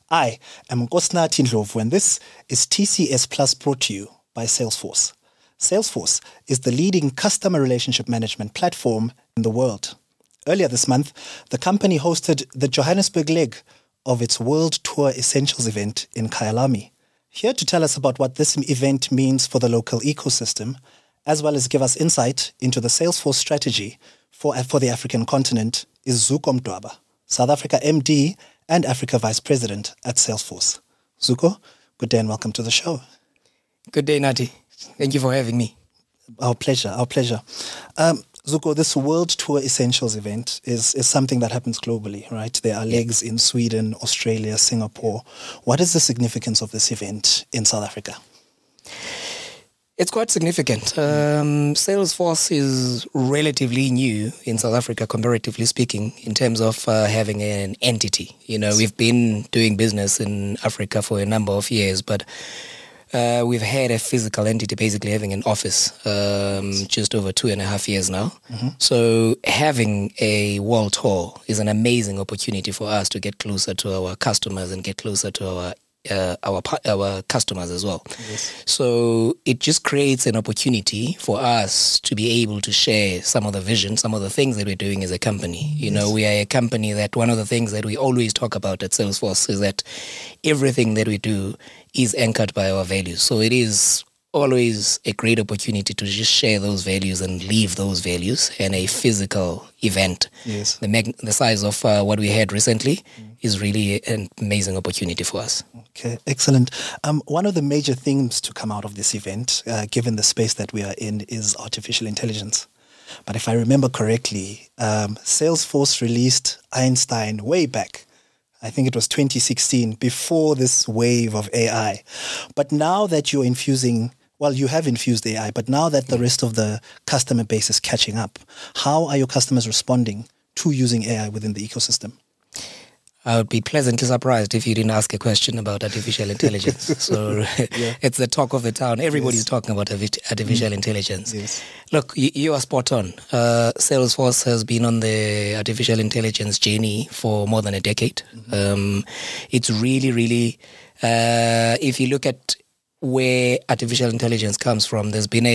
I am Nkosinathi Ndlovu, and this is TCS Plus, brought to you by Salesforce. Salesforce is the leading customer relationship management platform in the world. Earlier this month, the company hosted the Johannesburg leg of its World Tour Essentials event in Kyalami. Here to tell us about what this event means for the local ecosystem, as well as give us insight into the Salesforce strategy for the African continent, is Zuko Mdwaba, South Africa MD and Africa Vice President at Salesforce. Zuko, good day and welcome to the show. Good day, Nati. Thank you for having me. Our pleasure. Zuko, this World Tour Essentials event is something that happens globally, right? There are legs in Sweden, Australia, Singapore. What is the significance of this event in South Africa? It's quite significant. Salesforce is relatively new in South Africa, comparatively speaking, in terms of having an entity. We've been doing business in Africa for a number of years, but we've had a physical entity, basically having an office, just over 2.5 years now. Mm-hmm. So having a world tour is an amazing opportunity for us to get closer to our customers and get closer to our customers as well. Yes. So it just creates an opportunity for us to be able to share some of the vision, some of the things that we're doing as a company. We are a company that one of the things that we always talk about at Salesforce is that everything that we do is anchored by our values. So it is always a great opportunity to just share those values and live those values in a physical event. Yes. The size of what we had recently is really an amazing opportunity for us. Okay, excellent. One of the major themes to come out of this event, given the space that we are in, is artificial intelligence. But if I remember correctly, Salesforce released Einstein way back. I think it was 2016, before this wave of AI. But now that you're infusing, you have infused AI, but now that the rest of the customer base is catching up, how are your customers responding to using AI within the ecosystem? I would be pleasantly surprised if you didn't ask a question about artificial intelligence. So It's the talk of the town. Everybody's talking about artificial intelligence. Yes. Look, you are spot on. Salesforce has been on the artificial intelligence journey for more than a decade. Mm-hmm. It's really, if you look at where artificial intelligence comes from, there's been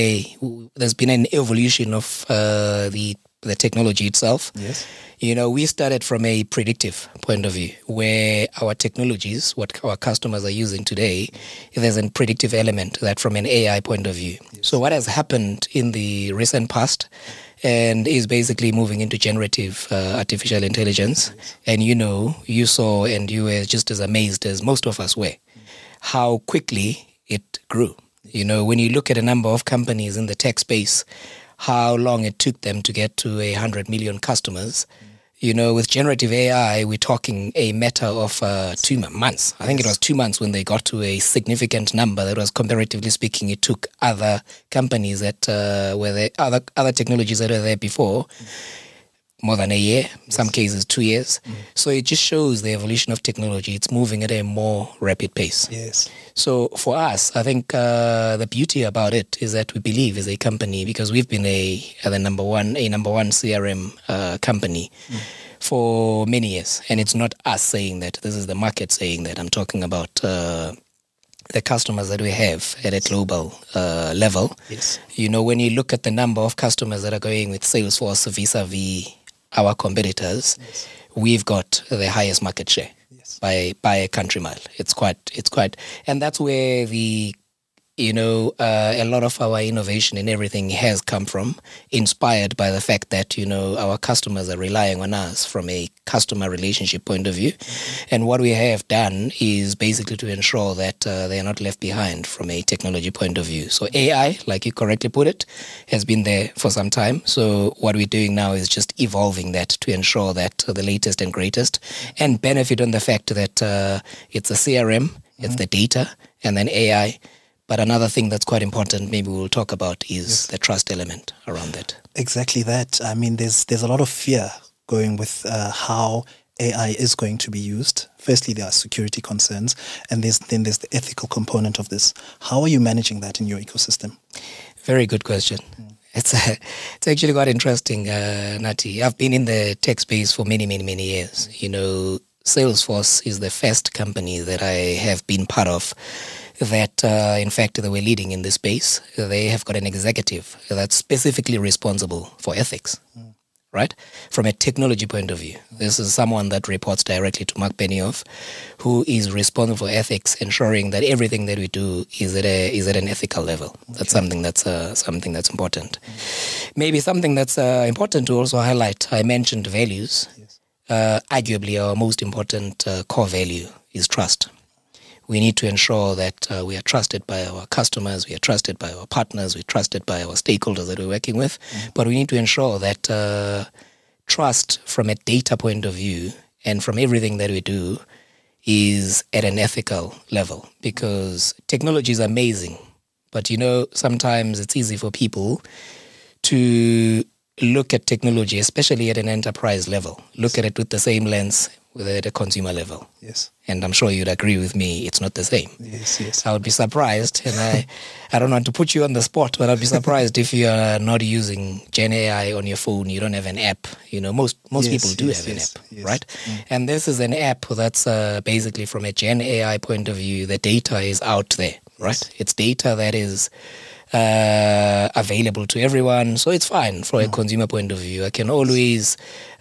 an evolution of the technology itself. Yes. We started from a predictive point of view, where our technologies, what our customers are using today, there's a predictive element that from an AI point of view. Yes. So what has happened in the recent past and is basically moving into generative artificial intelligence. Yes. And you saw and you were just as amazed as most of us were, how quickly it grew. When you look at a number of companies in the tech space, how long it took them to get to 100 million customers. With generative AI, we're talking a matter of 2 months. I think it was 2 months when they got to a significant number that was, comparatively speaking, it took other companies that were there, other technologies that were there before, more than a year, some cases 2 years. So it just shows the evolution of technology. It's moving at a more rapid pace. Yes. So for us, I think the beauty about it is that we believe as a company, because we've been a number one CRM company for many years. And it's not us saying that, this is the market saying that. I'm talking about the customers that we have at a global level. Yes. When you look at the number of customers that are going with Salesforce vis-a-vis our competitors, yes, we've got the highest market share. Yes. By a country mile. It's quite, and that's where a lot of our innovation and everything has come from, inspired by the fact that, our customers are relying on us from a customer relationship point of view. Mm-hmm. And what we have done is basically to ensure that they are not left behind from a technology point of view. So AI, like you correctly put it, has been there for some time. So what we're doing now is just evolving that to ensure that the latest and greatest, and benefit on the fact that it's a CRM, it's the data, and then AI. But another thing that's quite important, maybe we'll talk about, is the trust element around that. Exactly that. I mean, there's a lot of fear going with how AI is going to be used. Firstly, there are security concerns, and then there's the ethical component of this. How are you managing that in your ecosystem? Very good question. It's actually quite interesting, Nati. I've been in the tech space for many, many, many years. Salesforce is the first company that I have been part of that, in fact, they were leading in this space. They have got an executive that's specifically responsible for ethics, right? From a technology point of view. This is someone that reports directly to Mark Benioff, who is responsible for ethics, ensuring that everything that we do is at an ethical level. That's something that's important. Maybe something that's important to also highlight. I mentioned values. Arguably, our most important core value is trust. We need to ensure that we are trusted by our customers, we are trusted by our partners, we're trusted by our stakeholders that we're working with. But we need to ensure that trust from a data point of view and from everything that we do is at an ethical level, because technology is amazing. But, sometimes it's easy for people to look at technology, especially at an enterprise level, look at it with the same lens at a consumer level. Yes. And I'm sure you'd agree with me, it's not the same. Yes. I would be surprised, and I don't want to put you on the spot, but I'd be surprised if you are not using Gen AI on your phone, you don't have an app. Most people do have an app, right? And this is an app that's basically from a Gen AI point of view, the data is out there, right? It's data that is available to everyone, so it's fine from a consumer point of view. I can always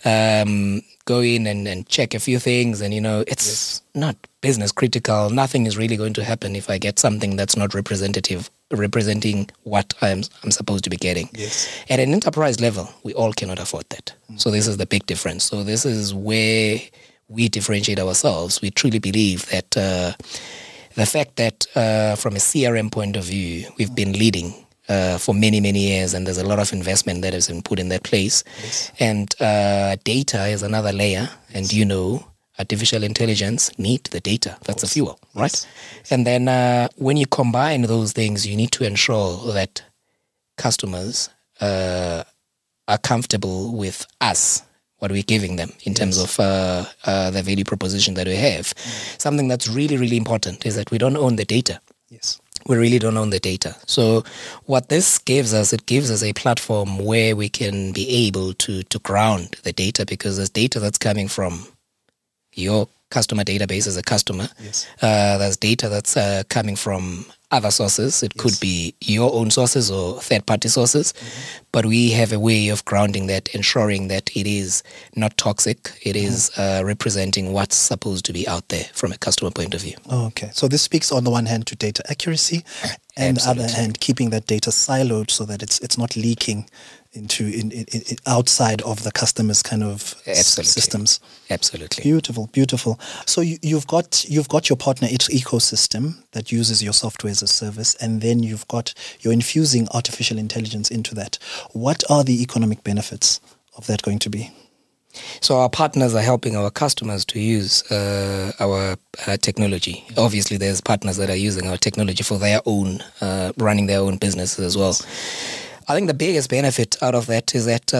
go in and check a few things, and it's not business critical. Nothing is really going to happen if I get something that's not representing what I'm supposed to be getting. At an enterprise level, we all cannot afford that. So this is the big difference. So this is where we differentiate ourselves. We truly believe that the fact that from a CRM point of view, we've been leading for many, many years, and there's a lot of investment that has been put in that place. And data is another layer, and artificial intelligence need the data. That's the fuel, right? And then when you combine those things, you need to ensure that customers are comfortable with us, what we're giving them in terms of the value proposition that we have. Something that's really, really important is that we don't own the data. We really don't own the data. So what this gives us, it gives us a platform where we can be able to ground the data, because there's data that's coming from your customer database as a customer. There's data that's coming from other sources. It could be your own sources or third-party sources. But we have a way of grounding that, ensuring that it is not toxic. It is representing what's supposed to be out there from a customer point of view. Okay. So this speaks on the one hand to data accuracy, and the other hand keeping that data siloed so that it's not leaking into outside of the customer's kind of systems. Absolutely. Beautiful. So you've got your partner ecosystem that uses your software as a service, and then you're infusing artificial intelligence into that. What are the economic benefits of that going to be? So our partners are helping our customers to use our technology. Obviously, there's partners that are using our technology for their own, running their own businesses as well. I think the biggest benefit out of that is that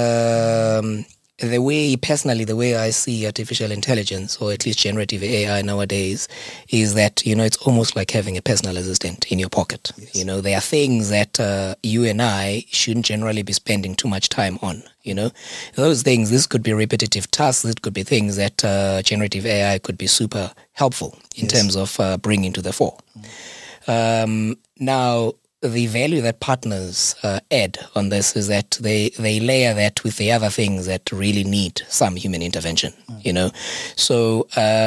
the way I see artificial intelligence, or at least generative AI nowadays, is that, it's almost like having a personal assistant in your pocket. There are things that you and I shouldn't generally be spending too much time on. Those things, this could be repetitive tasks. It could be things that generative AI could be super helpful in terms of bringing to the fore. Now, the value that partners add on this is that they layer that with the other things that really need some human intervention, So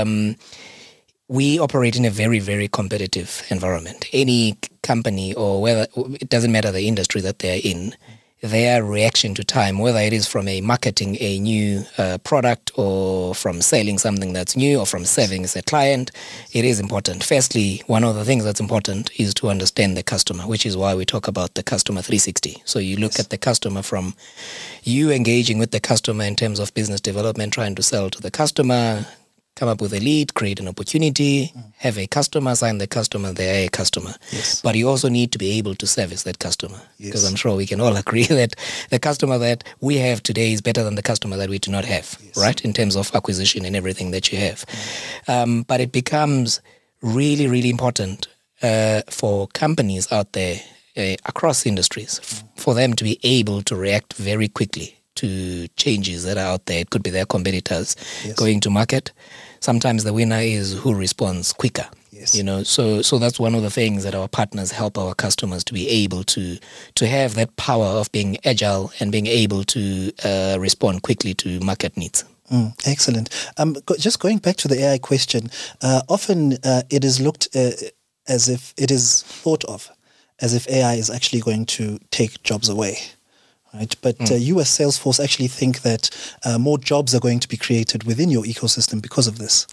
we operate in a very, very competitive environment. Any company, or whether it doesn't matter the industry that they're in, their reaction to time, whether it is from marketing a new product, or from selling something that's new, or from serving as a client, it is important. Firstly, one of the things that's important is to understand the customer, which is why we talk about the customer 360. So you look at the customer from you engaging with the customer in terms of business development, trying to sell to the customer, come up with a lead, create an opportunity, have a customer, sign the customer, they're a customer. But you also need to be able to service that customer, because I'm sure we can all agree that the customer that we have today is better than the customer that we do not have, right, in terms of acquisition and everything that you have. But it becomes really, really important for companies out there across industries for them to be able to react very quickly to changes that are out there. It could be their competitors Yes. going to market. Sometimes the winner is who responds quicker. Yes. So that's one of the things that our partners help our customers to be able to have that power of being agile and being able to respond quickly to market needs. Excellent. Just going back to the AI question, often it is looked as if it is thought of as if AI is actually going to take jobs away. Right? But you as Salesforce actually think that more jobs are going to be created within your ecosystem because of this.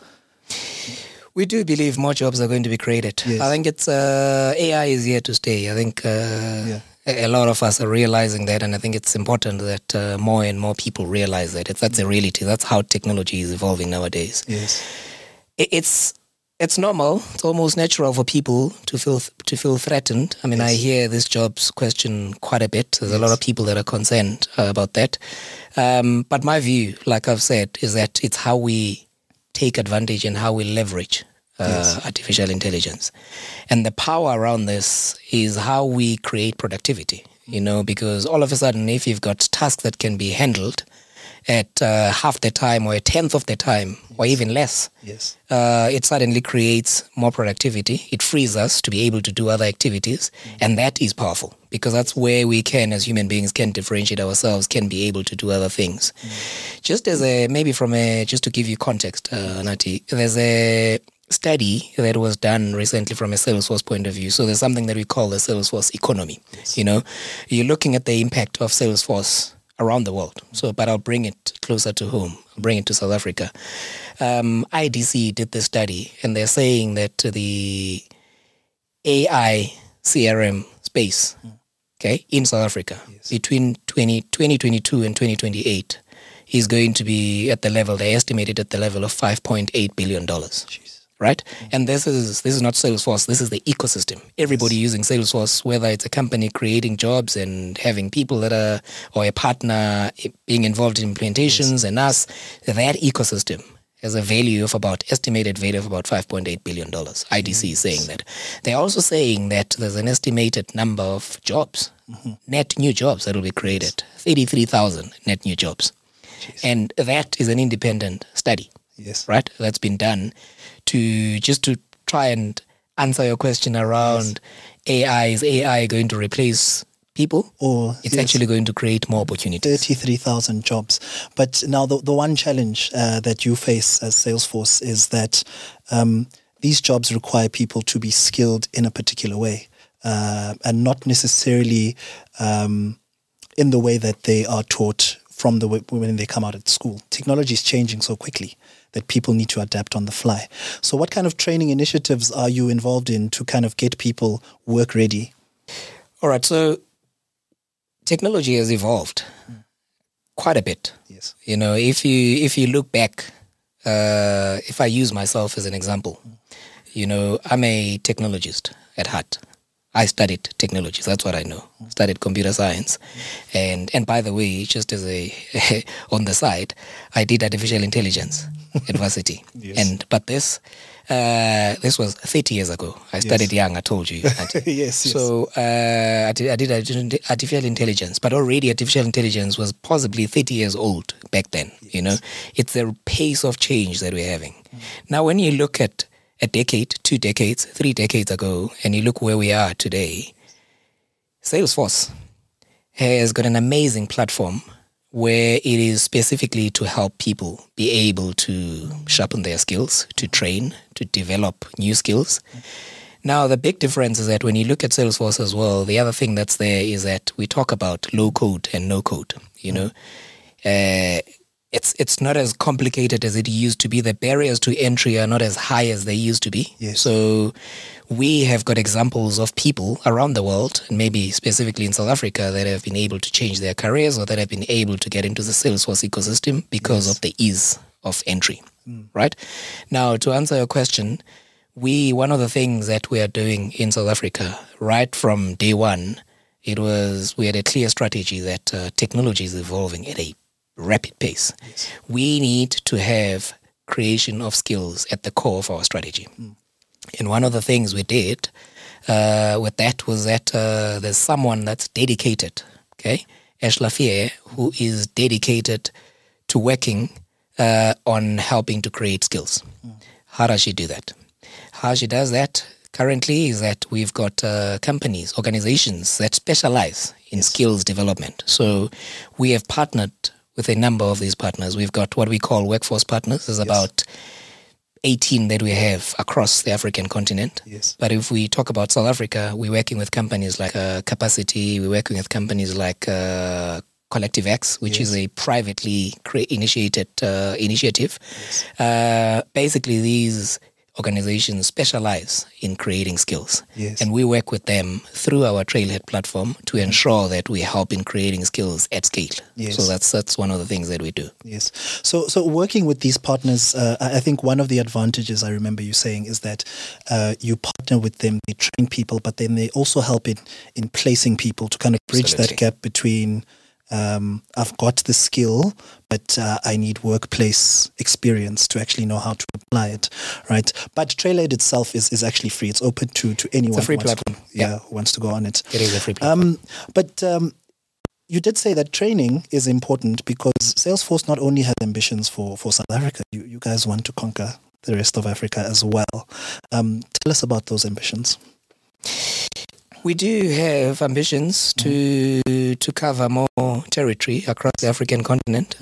We do believe more jobs are going to be created. Yes. I think it's AI is here to stay. I think a lot of us are realizing that, and I think it's important that more and more people realize that that's a reality. That's how technology is evolving nowadays. Yes. It's normal. It's almost natural for people to feel threatened. I mean, Yes. I hear this jobs question quite a bit. There's a lot of people that are concerned about that. But my view, like I've said, is that it's how we take advantage and how we leverage artificial intelligence. And the power around this is how we create productivity, because all of a sudden, if you've got tasks that can be handled at half the time or a tenth of the time or even less, Yes. it suddenly creates more productivity. It frees us to be able to do other activities. And that is powerful because that's where we can, as human beings, can differentiate ourselves, can be able to do other things. Just as just to give you context, Nati, there's a study that was done recently from a Salesforce point of view. So there's something that we call the Salesforce economy. Yes. You're looking at the impact of Salesforce around the world. But I'll bring it closer to home, bring it to South Africa. IDC did this study, and they're saying that the AI CRM space, in South Africa, between 2022 and 2028, is going to be at the level, they estimated at the level of $5.8 billion. Jeez. Right? And this is not Salesforce, this is the ecosystem. Everybody using Salesforce, whether it's a company creating jobs and having people or a partner being involved in implementations and us, that ecosystem has a estimated value of about $5.8 billion. IDC is saying that. They're also saying that there's an estimated number of jobs, net new jobs that will be created, 33,000 net new jobs. Jeez. And that is an independent study. Yes. Right? That's been done to try and answer your question around AI. Is AI going to replace people? Or it's actually going to create more opportunities. 33,000 jobs. But now the one challenge that you face as Salesforce is that these jobs require people to be skilled in a particular way and not necessarily in the way that they are taught from when they come out of school. Technology is changing so quickly that people need to adapt on the fly. So what kind of training initiatives are you involved in to kind of get people work ready? All right, so technology has evolved quite a bit. Yes. If you look back, if I use myself as an example, I'm a technologist at heart. I studied technology. That's what I know. Studied computer science. And by the way, just as on the side, I did artificial intelligence at varsity. Yes. But this was 30 years ago. I studied young, I told you. Yes. So I did artificial intelligence, but already artificial intelligence was possibly 30 years old back then. It's the pace of change that we're having. Now, when you look at a decade, 2 decades, 3 decades ago, and you look where we are today, Salesforce has got an amazing platform where it is specifically to help people be able to sharpen their skills, to train, to develop new skills. Now, the big difference is that when you look at Salesforce as well, the other thing that's there is that we talk about low code and no code, It's not as complicated as it used to be. The barriers to entry are not as high as they used to be. Yes. So we have got examples of people around the world, and maybe specifically in South Africa, that have been able to change their careers or that have been able to get into the Salesforce ecosystem because of the ease of entry, right? Now, to answer your question, one of the things that we are doing in South Africa, right from day one, we had a clear strategy that technology is evolving at a rapid pace. Yes. We need to have creation of skills at the core of our strategy. And one of the things we did with that was that there's someone that's dedicated, Ash Lafayette, who is dedicated to working on helping to create skills. How does she do that? How she does that currently is that we've got companies, organizations that specialize in skills development. So we have partnered with a number of these partners. We've got what we call workforce partners. There's about 18 that we have across the African continent. Yes. But if we talk about South Africa, we're working with companies like Capacity, we're working with companies like Collective X, which is a privately initiated initiative. Yes. Basically, these organizations specialize in creating skills. Yes. And we work with them through our Trailhead platform to ensure that we help in creating skills at scale. Yes. So that's one of the things that we do. Yes. So working with these partners, I think one of the advantages I remember you saying is that you partner with them, they train people, but then they also help in placing people to kind of bridge that gap between I've got the skill, but I need workplace experience to actually know how to apply it, right? But Trailhead itself is actually free. It's open to anyone. It's a free platform. Who wants to go on it. It is a free platform. But you did say that training is important because Salesforce not only has ambitions for South Africa, you guys want to conquer the rest of Africa as well. Tell us about those ambitions. We do have ambitions to cover more territory across the African continent.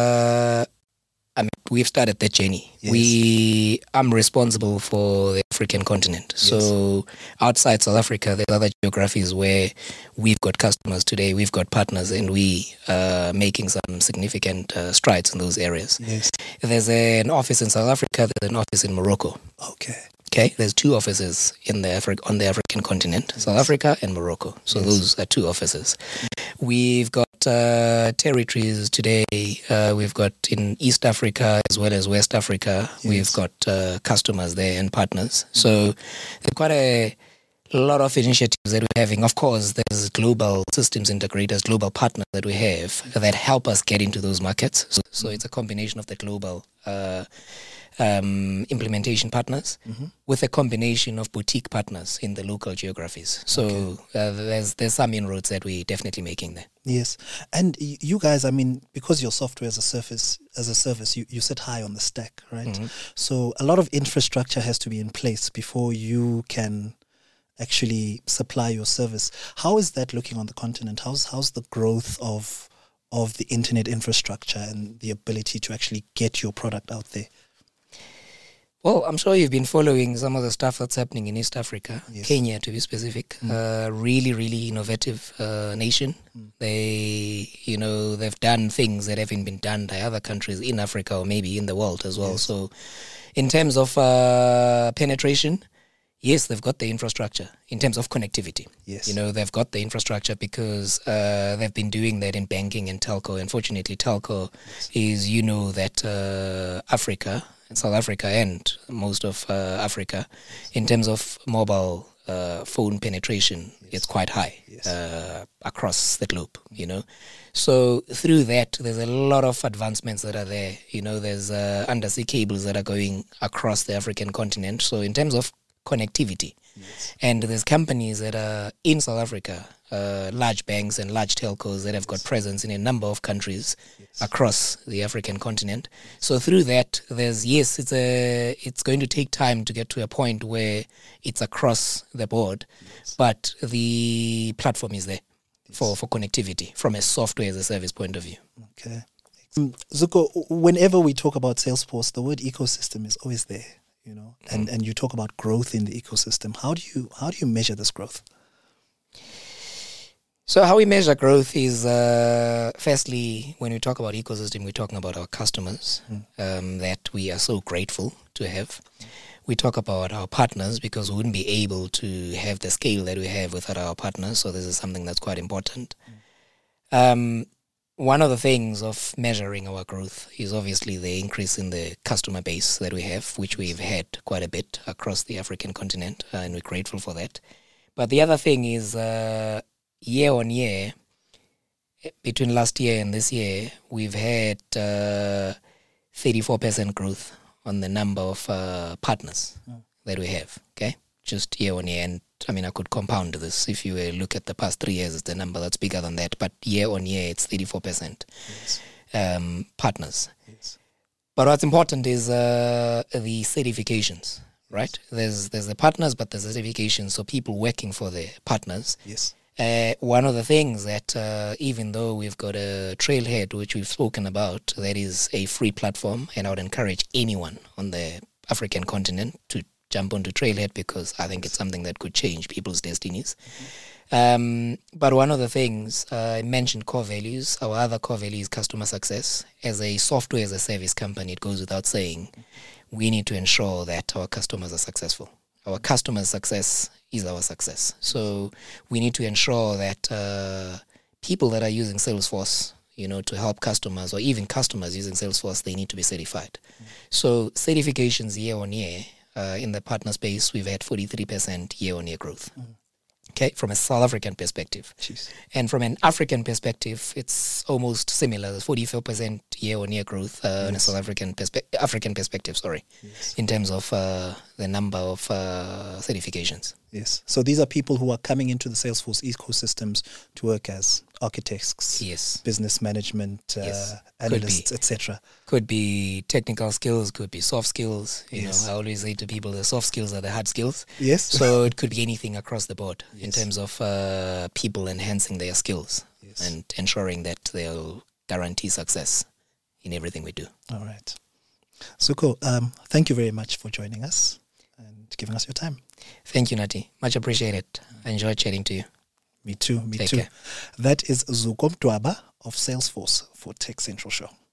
We've started that journey. Yes. I'm responsible for the African continent. Yes. So outside South Africa, there's other geographies where we've got customers today, we've got partners, and we are making some significant strides in those areas. Yes. There's an office in South Africa, there's an office in Morocco. Okay, there's two offices on the African continent, South Africa and Morocco. So those are two offices. We've got territories today. We've got in East Africa as well as West Africa. Yes. We've got customers there and partners. So there's quite a lot of initiatives that we're having. Of course, there's global systems integrators, global partners that we have that help us get into those markets. So it's a combination of the global implementation partners with a combination of boutique partners in the local geographies. So there's some inroads that we're definitely making there. Yes. And you guys, I mean, because your software as a service, you sit high on the stack, right? So a lot of infrastructure has to be in place before you can actually supply your service. How is that looking on the continent? How's the growth of the internet infrastructure and the ability to actually get your product out there? Well, I'm sure you've been following some of the stuff that's happening in East Africa, Kenya to be specific. Really, really innovative nation. They've done things that haven't been done by other countries in Africa or maybe in the world as well. Yes. So in terms of penetration, yes, they've got the infrastructure. In terms of connectivity, they've got the infrastructure because they've been doing that in banking and telco. Unfortunately, telco is, that Africa, South Africa and most of Africa, in terms of mobile phone penetration, it's quite high across the globe, So through that, there's a lot of advancements that are there. There's undersea cables that are going across the African continent. So in terms of connectivity, and there's companies that are in South Africa, large banks and large telcos that have got presence in a number of countries across the African continent. So through that, it's going to take time to get to a point where it's across the board, but the platform is there for connectivity from a software as a service point of view. Okay. Zuko, whenever we talk about Salesforce, the word ecosystem is always there. And you talk about growth in the ecosystem. How do you measure this growth? So how we measure growth is, firstly, when we talk about ecosystem, we're talking about our customers that we are so grateful to have. We talk about our partners because we wouldn't be able to have the scale that we have without our partners. So this is something that's quite important. One of the things of measuring our growth is obviously the increase in the customer base that we have, which we've had quite a bit across the African continent, and we're grateful for that. But the other thing is year on year, between last year and this year, we've had 34% growth on the number of partners that we have, okay? just year on year. And I mean, I could compound this. If you look at the past 3 years, it's a number that's bigger than that. But year on year, it's 34% partners. Yes. But what's important is the certifications, right? There's the partners, but there's the certifications. So people working for the partners. Yes. One of the things that even though we've got a Trailhead, which we've spoken about, that is a free platform, and I would encourage anyone on the African continent to jump onto Trailhead, because I think it's something that could change people's destinies. But one of the things, I mentioned core values. Our other core value is customer success. As a software as a service company, it goes without saying, we need to ensure that our customers are successful. Our customers' success is our success. So we need to ensure that people that are using Salesforce, to help customers, or even customers using Salesforce, they need to be certified. So certifications year on year, in the partner space, we've had 43% year-on-year growth. Okay, from a South African perspective. Jeez. And from an African perspective, it's almost similar. There's 44% year-on-year growth on a South African perspective, in terms of the number of certifications. Yes. So these are people who are coming into the Salesforce ecosystems to work as architects, business management, analysts, etc. Could be technical skills, could be soft skills. I always say to people, the soft skills are the hard skills. Yes. So it could be anything across the board in terms of people enhancing their skills and ensuring that they'll guarantee success in everything we do. All right. Suko, thank you very much for joining us and giving us your time. Thank you, Nati. Much appreciated. I enjoyed chatting to you. Me too. Take care. That is Zuko Mtwaba of Salesforce for Tech Central Show.